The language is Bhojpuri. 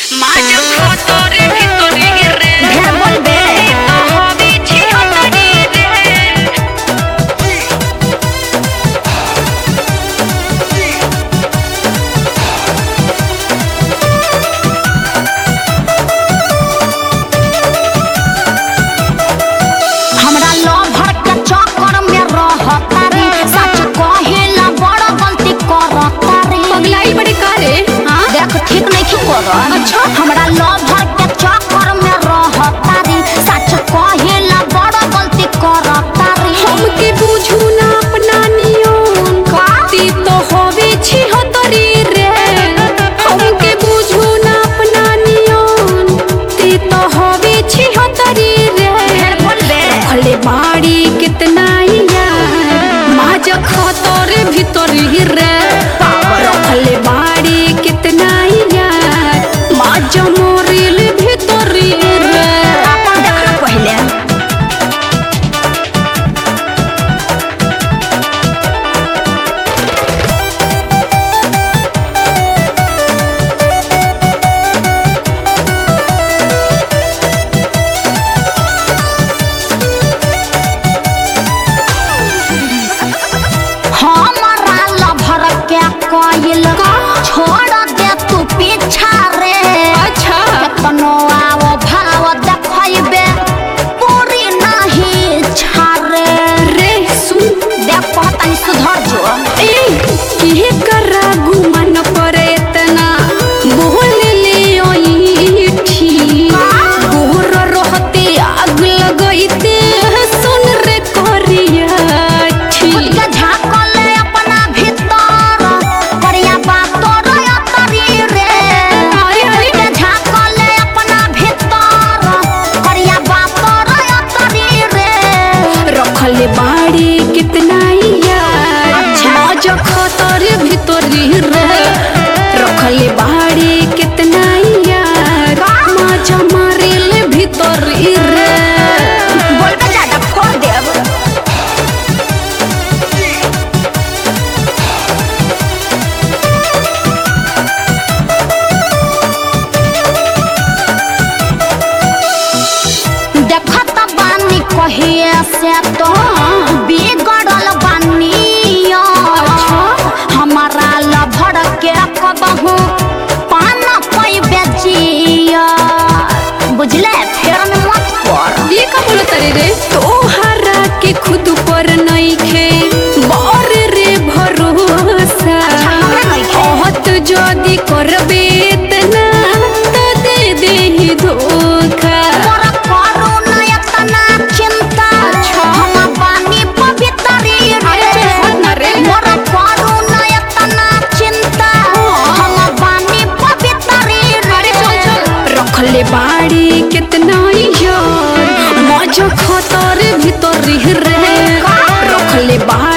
अच्छा हमरा लवर के चक्कर में रहतारी सच कहेला बड़ गलती करतारी हमके बुझू ना अपना नियम ती तो होवे छी हतरी रे हमके बुझू ना अपना नियम ती तो होवे छी हतरी रे बोलबे भले बाड़ी कितना यार माज खतर भीतरी रे रखले बाड़ी कितना यार माज मोरिल भीतरी रे अपन देखना पहले हमारा लभर के कोइल छोड़ दे तू पीछा रे अच्छा कतनो आओ भाव देखैबे पूरी नहीं छारे रे सुन देख पता सुधर जो के करा गुमान पर इतना बोल ले ओइठी गोर रहते आग लगैते सुन रे करिया खुद के झाकले अपना भीतर करिया बात रे अतरी रे खुद के झाकले अपना भीतर करिया बात रे अतरी रे रखले बाड़ी कितना यार मौज खतर भीतरी रे रखले बाड़ी कितना यार मौज मारिल भीतरी रे बोलबे ज्यादा फोड़ देब देखत बानी कहिए से तो बिगड़ल बानी हमारा लभर के कबहू पान पैबे जिया बुझले फेर में मत पड़ ये का बोलत रे तोहरा के खुद पर नइखे बर रे भरोसा हमरा नइखे। बहुत जदी करबे इतना त दे देही धोखा मोर करू न इतना चिंता हम बानी पवित्री रे मोर करू न इतना चिंता हम बानी पवित्री रे रखले बाड़ी कितना यार मौज खतर भीतरी रे रखले बाड़ी